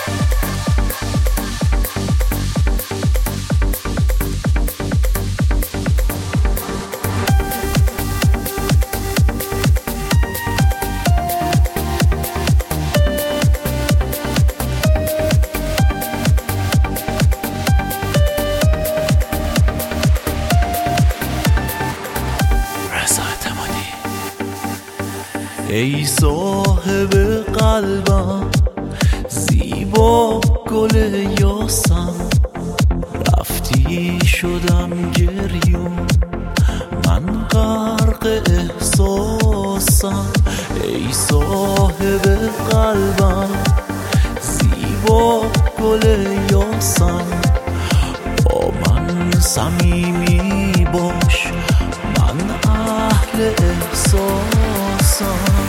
ای صاحب قلبم زیبا گل یاسم، رفتی شدم گریون من غرق احساسم. ای صاحب قلبم زیبا گل یاسم، با من صمیمی باش من اهل احساسم.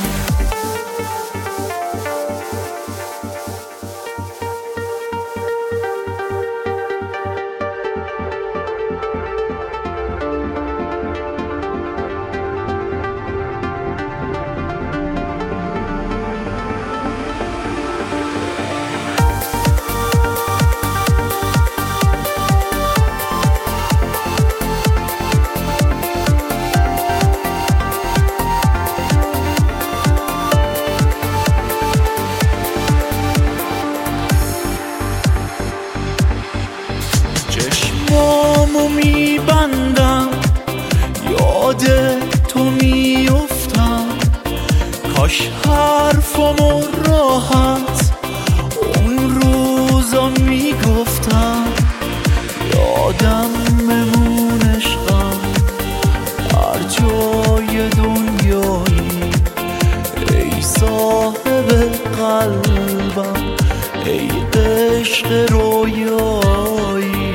چشمامو میبندم یاد تو میفتم، کاش حرفامو راحت اون روزا میگفتم. یادم ممون عشقم هر جای دنیایی، ای صاحب قلبم ای عشق رویایی.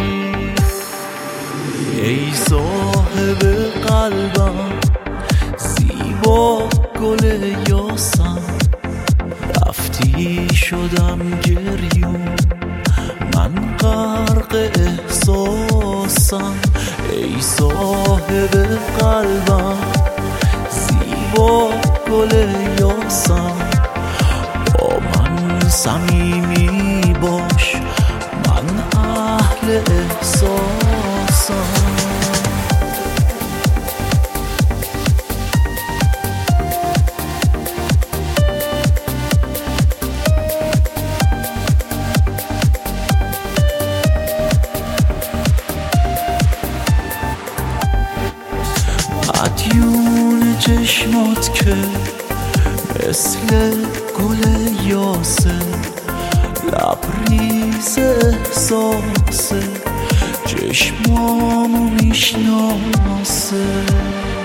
ای صاحب قلبم زیبا گل یاسم، رفتی شدم گریون من غرق احساسم. ای صاحب قلبم زیبا گل یاسم، با من صمیمی باش من اهل احساسم. مدیون چشمات که مثل گل یاسه، لبریز احساسه چشمامو میشناسه.